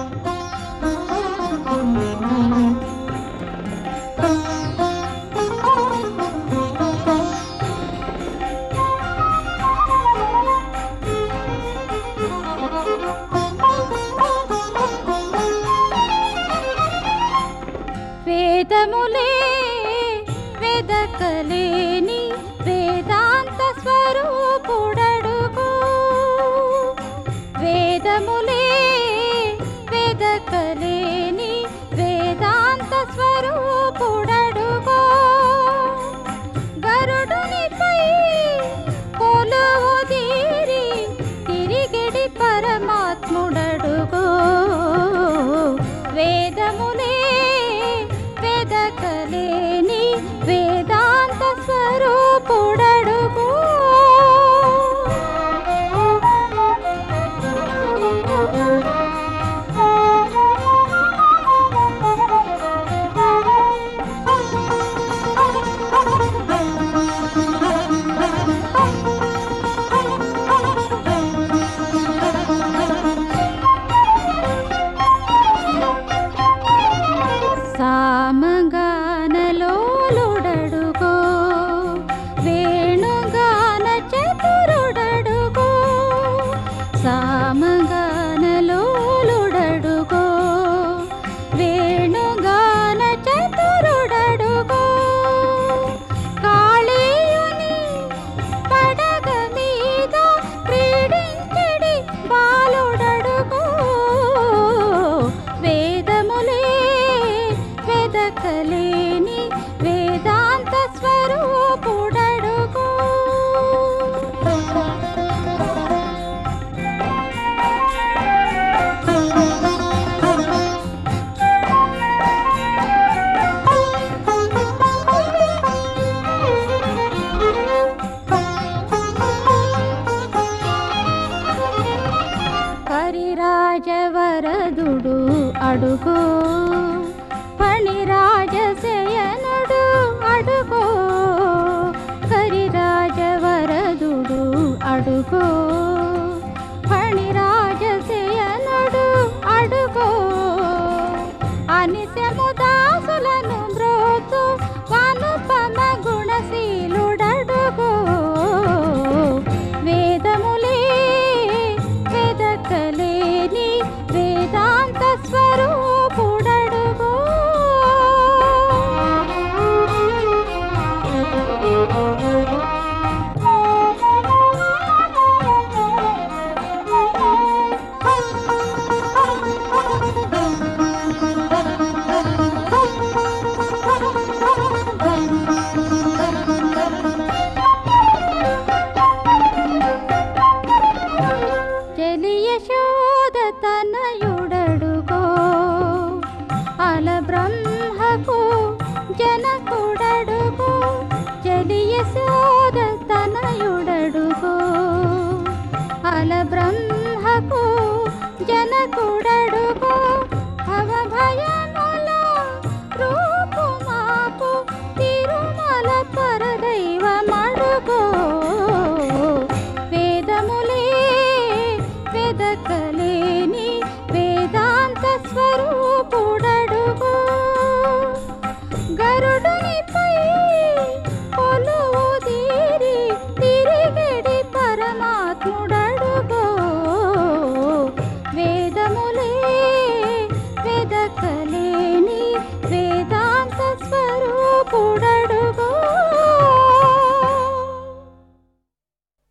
వేదములే వెదకలేని వేదాంత స్వరూపుడడుగో. వేదములే వెదకలేని వేదాంత స్వరూపుడడుగో. గరుడునిపై కొలువు తీరి తిరిగిడి పరమాత్ముడడుగో. వేదములే వెదకలేని వేదాంత స్వరూపుడడుగో. సామగానలోలుడడుగో. వేణుగాన చతురుడడుగో. సామగానలోలుడడుగో. వేణుగాన చతురుడడుగో. కాళీయుని పడగ మీద క్రీడించెడి బాలుడడుగో. వేదములే వెదకలేని వేదాంత స్వరూపుడడుగో. కరిరాజవరదుడు అడుగో. ఫణిరాజశయనుడు అడుగో. కరిరాజవరదుడు అడుగో. ఫణిరాజశయనుడు అడుగో. అనిశము దాసులను మ్రోతు అనుపమ గుణశీలుడడుగో. వేదములే వెదకలేని వేదాంత స్వరూపుడడుగో. యశోద తనయుడడుగో. అల బ్రహ్మకు జనకుడడుగో. యశోద తనయుడడుగో. అల బ్రహ్మకు జనకుడడుగో. భవభయముల రూపుమాపు తిరుమల పరదైవమడుగో. వేదములే వెదకలేని వేదాంత స్వరూపుడడుగో. గరుడునిపై కొలువు తీరి తిరిగిడి పరమాత్ముడడుగో. వేదములే వెదకలేని వేదాంత స్వరూపుడ